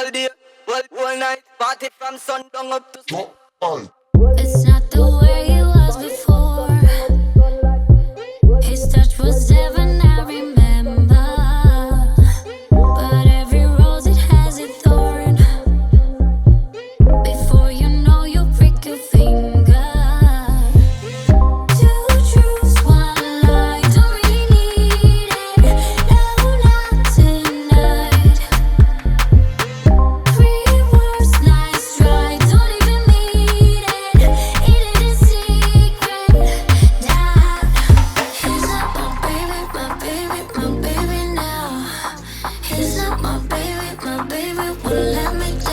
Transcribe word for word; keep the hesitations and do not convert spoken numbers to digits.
all day, all, all night. Party from sundown up to sun. It's not the way it was before. His touch was heaven, I remember. But every rose, it has its thorn. Before you know, you prick your finger. Two truths, one lie, don't really need it. No, not tonight. Three words, nice try, don't even mean it. Eat it in secret, die. He's not my baby, my baby, my baby now. He's not my baby, my baby won't let me down.